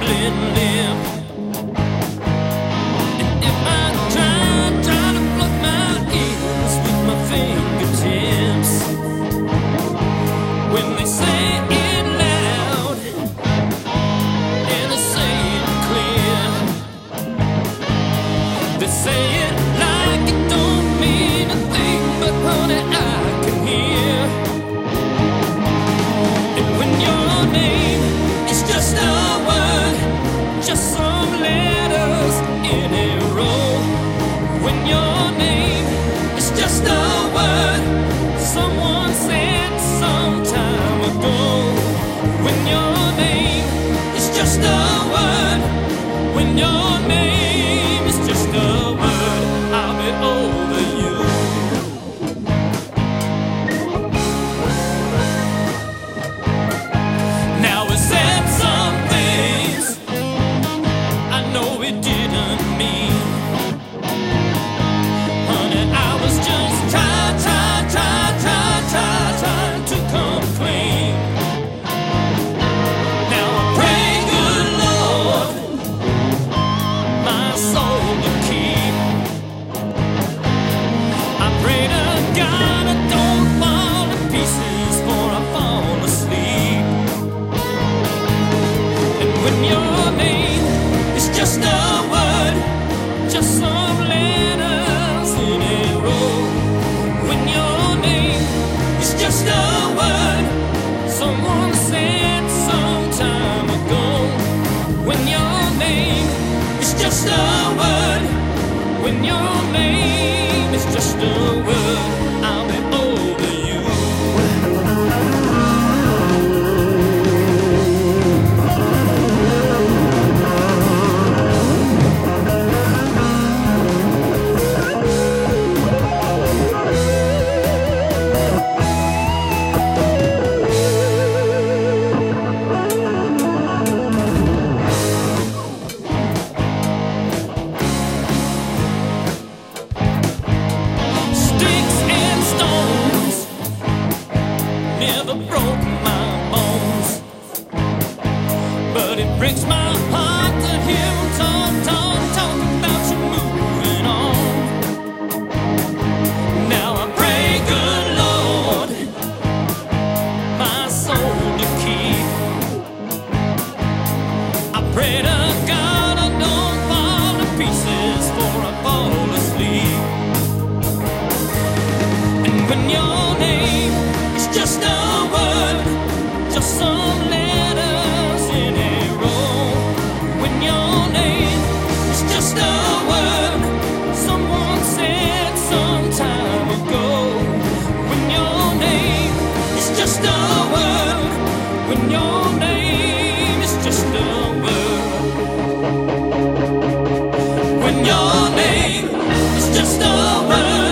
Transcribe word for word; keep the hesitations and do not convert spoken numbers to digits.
trembling lip. And if I try, try to plug my ears with my fingertips, when they say it loud and they say it clear, they say it like it don't mean a thing, but honey, I can hear. And when your name is just a word, just some letters in a row, when your name is just a word someone said some time ago, when your name is just a word, when your name is just a word, I'll be over you. Now we said some things I know we didn't mean. Honey, I was just trying, trying, trying, trying, trying, trying to come clean. Now I pray, good Lord, my soul to keep. I pray to God I don't fall to pieces before I fall asleep. And when your name is just a word, just some letters in a row, when your name is just a word someone said some time ago, when your name is just a word, when your name is just a word, I'll be over you. Sticks and stones never broke my bones, but it breaks my heart to hear 'em talk, talk, talk about you moving on. Now I pray, good Lord, my soul to keep. I pray to God I don't fall to pieces before I fall asleep. And when your name is just a word, just some letters in a row, when your name is just a word someone said some time ago, when your name is just a word, when your name is just a word, when your name is just a word.